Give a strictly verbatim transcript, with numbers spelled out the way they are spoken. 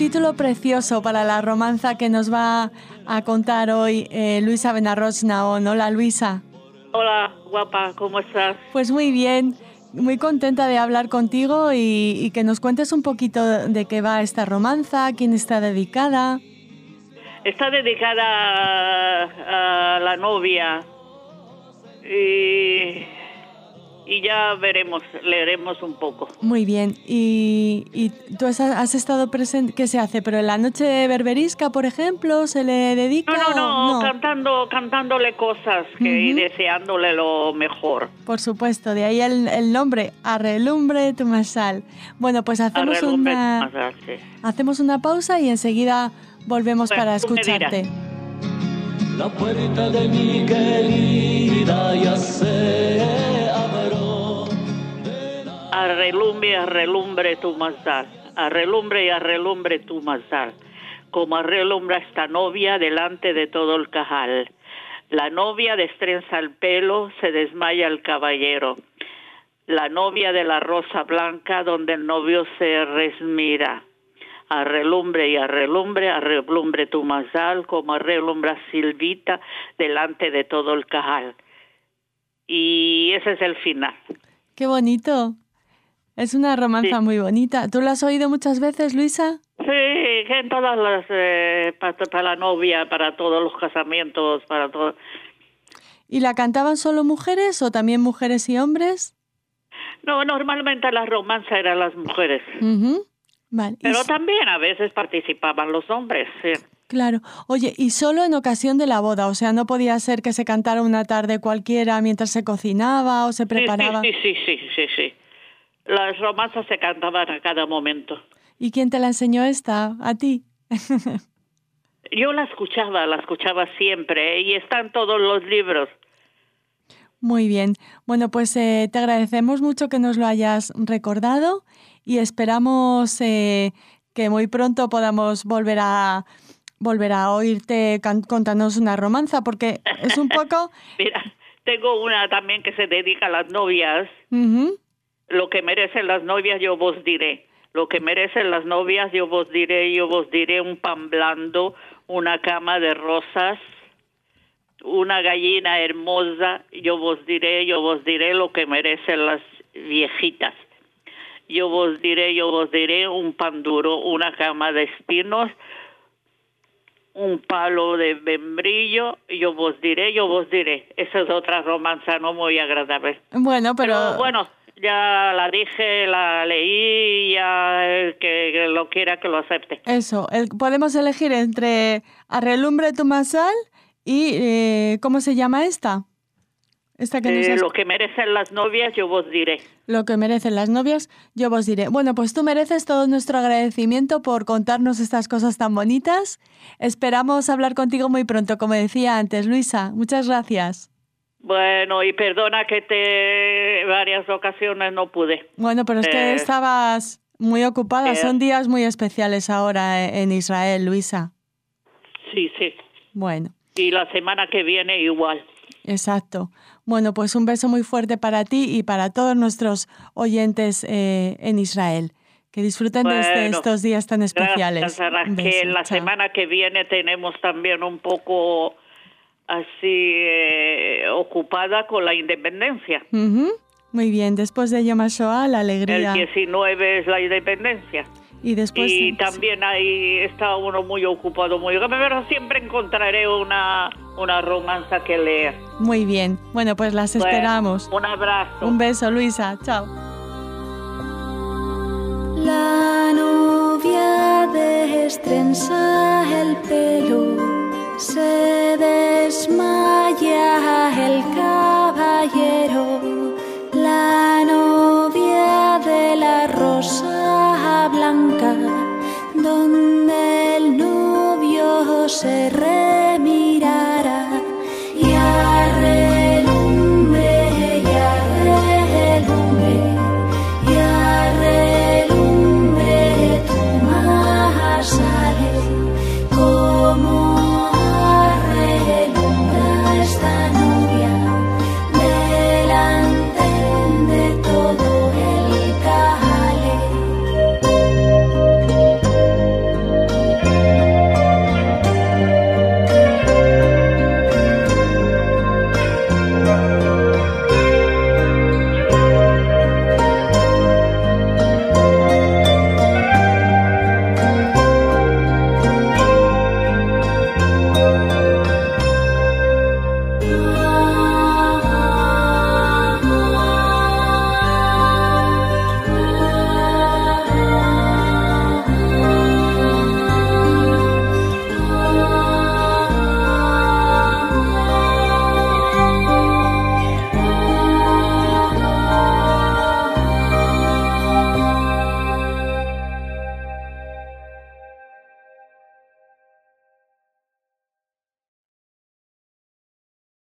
título precioso para la romanza que nos va a contar hoy eh, Luisa Benarroch Naón. Hola, Luisa. Hola, guapa, ¿cómo estás? Pues muy bien, muy contenta de hablar contigo y, y que nos cuentes un poquito de qué va esta romanza, a quién está dedicada. Está dedicada a, a la novia y, y ya veremos, leeremos un poco. Muy bien, y, y tú has, has estado presente, ¿qué se hace? ¿Pero en la noche berberisca, por ejemplo, se le dedica? No, no, no, no? cantando, cantándole cosas que, uh-huh. y deseándole lo mejor. Por supuesto, de ahí el, el nombre, Arrelumbre tu Masal. Bueno, pues hacemos Arrelumbre una, tu Masal, sí. hacemos una pausa y enseguida volvemos bueno, para escucharte. La puerta de mi querida ya se abrió. Arrelumbre, arrelumbre tu Masal. Arrelumbre y arrelumbre tu Masal. Como arrelumbra esta novia delante de todo el cajal. La novia destrenza el pelo, se desmaya el caballero. La novia de la rosa blanca donde el novio se resmira. Arrelumbre y arrelumbre, arrelumbre tu Masal, como arrelumbra Silvita delante de todo el cajal. Y ese es el final. ¡Qué bonito! Es una romanza sí. muy bonita. ¿Tú la has oído muchas veces, Luisa? Sí, en todas las, eh, para, para la novia, para todos los casamientos, para todo. ¿Y la cantaban solo mujeres o también mujeres y hombres? No, normalmente la romanza eran las mujeres. Uh-huh. Vale. Pero y... también a veces participaban los hombres, sí. Claro. Oye, y solo en ocasión de la boda, o sea, no podía ser que se cantara una tarde cualquiera mientras se cocinaba o se preparaba. Sí, sí, sí, sí, sí, sí. Las romanzas se cantaban a cada momento. ¿Y quién te la enseñó esta? ¿A ti? Yo la escuchaba, la escuchaba siempre, ¿eh? Y están todos los libros. Muy bien. Bueno, pues eh, te agradecemos mucho que nos lo hayas recordado y esperamos eh, que muy pronto podamos volver a volver a oírte can- contarnos una romanza, porque es un poco... Mira, tengo una también que se dedica a las novias. Uh-huh. Lo que merecen las novias yo vos diré. Lo que merecen las novias yo vos diré, yo vos diré un pan blando, una cama de rosas, una gallina hermosa, yo vos diré, yo vos diré lo que merecen las viejitas. Yo vos diré, yo vos diré un pan duro, una cama de espinos, un palo de membrillo, yo vos diré, yo vos diré. Esa es otra romanza no muy agradable. Bueno, pero... pero bueno... Ya la dije, la leí, ya el que, que lo quiera que lo acepte. Eso, el, podemos elegir entre Arrelumbre tu Masal y eh, ¿cómo se llama esta? Esta que eh, nos has... Lo que merecen las novias, yo vos diré. Lo que merecen las novias, yo vos diré. Bueno, pues tú mereces todo nuestro agradecimiento por contarnos estas cosas tan bonitas. Esperamos hablar contigo muy pronto, como decía antes, Luisa. Muchas gracias. Bueno, y perdona que te varias ocasiones no pude. Bueno, pero es que eh, estabas muy ocupada. Eh, Son días muy especiales ahora en Israel, Luisa. Sí, sí. Bueno. Y la semana que viene igual. Exacto. Bueno, pues un beso muy fuerte para ti y para todos nuestros oyentes eh, en Israel. Que disfruten bueno, de este, estos días tan especiales. Gracias, Raquel. La chao. Semana que viene tenemos también un poco... así eh, ocupada con la independencia. Uh-huh. Muy bien, después de Yom HaShoah, la alegría. El diecinueve es la independencia. Y después y sí. también ahí está uno muy ocupado, muy pero siempre encontraré una, una romanza que leer. Muy bien, bueno, pues las bueno, esperamos. Un abrazo. Un beso, Luisa, chao. La novia destrenza el pelo, se desmaya el caballero, la novia de la rosa blanca, donde el novio se re